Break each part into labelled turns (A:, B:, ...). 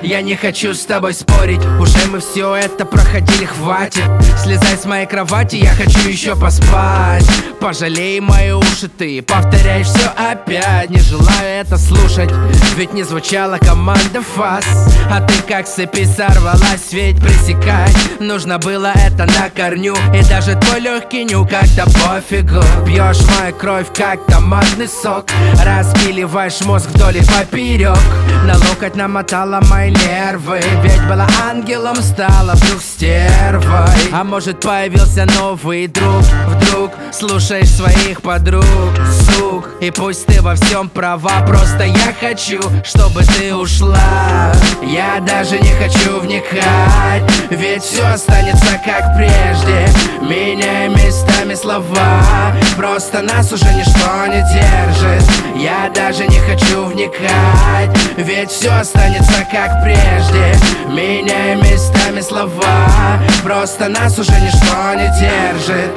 A: Я не хочу с тобой спорить, уже мы все это проходили, хватит. Слезай с моей кровати, я хочу еще поспать. Пожалей мои уши, ты повторяешь все опять. Не желаю это слушать, ведь не звучала команда ФАС. А ты как с цепи сорвалась, ведь пресекать нужно было это на корню. И даже твой легкий нюх как-то пофигу. Пьешь мою кровь как томатный сок, распиливаешь мозг вдоль и поперек. На локоть намотала мои нервы, ведь была ангелом, стала вдруг стервой. А может появился новый друг, вдруг слушаешь своих подруг, сук. И пусть ты во всем права, просто я хочу, чтобы ты ушла. Я даже не хочу вникать, ведь все останется как прежде. Меняя местами слова, просто нас уже ничто не держит. Я даже не хочу вникать, ведь все останется как прежде. Меняя местами слова, просто нас уже ничто не держит.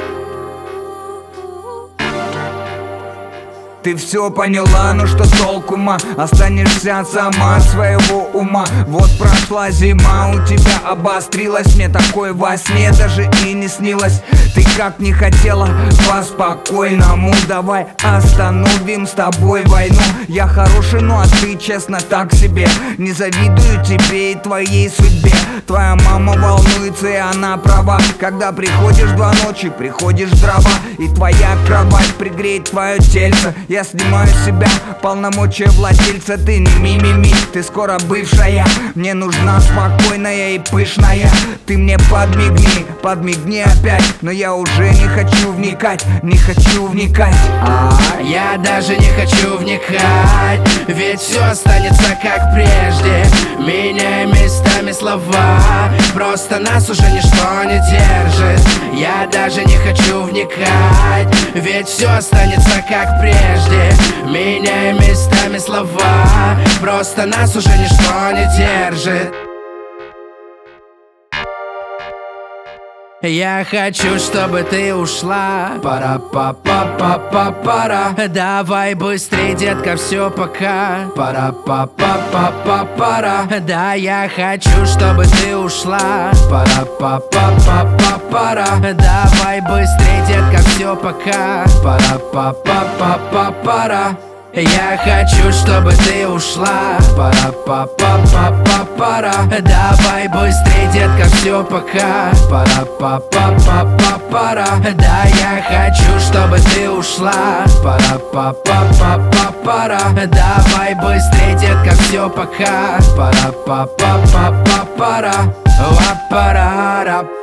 B: Ты все поняла, ну что толку, ма? Останешься сама от своего ума. Вот прошла зима, у тебя обострилась. Мне такое во сне даже и не снилось. Ты как не хотела по-спокойному. Давай остановим с тобой войну. Я хороший, ну а ты, честно, так себе. Не завидую тебе и твоей судьбе. Твоя мама волнуется, и она права. Когда приходишь 2 ночи, приходишь в дрова, и твоя кровать пригреет твое тельце. Я снимаю с себя полномочия владельца. Ты не мимими, ты скоро бывшая. Мне нужна спокойная и пышная. Ты мне подмигни, подмигни опять. Но я уже не хочу вникать, не хочу вникать.
A: Я даже не хочу вникать, ведь все останется как прежде. Меняя местами слова, просто нас уже ничто не держит. Я даже не хочу вникать, ведь все останется как прежде. Меняя местами слова, просто нас уже ничто не держит. Я хочу, чтобы ты ушла. Пара-па-па-па-па-пара. Давай быстрей, детка, все пока. Пара-па-па-па-па-пара. Да, я хочу, чтобы ты ушла. Пара-па-па-па-па-пара. Давай быстрей, детка, все пока. Пара-па-па-па-па-пара. Я хочу, чтобы ты ушла. Пара-па-па-па-па-пара. Давай быстрей, детка, все пока. Пара-па-па-па-па-пара. Да, я хочу, чтобы ты ушла. Пара-па-па-па-па-пара. Давай быстрей, детка, все пока. Пара-па-па-па-па-пара. Ла-пара-ра.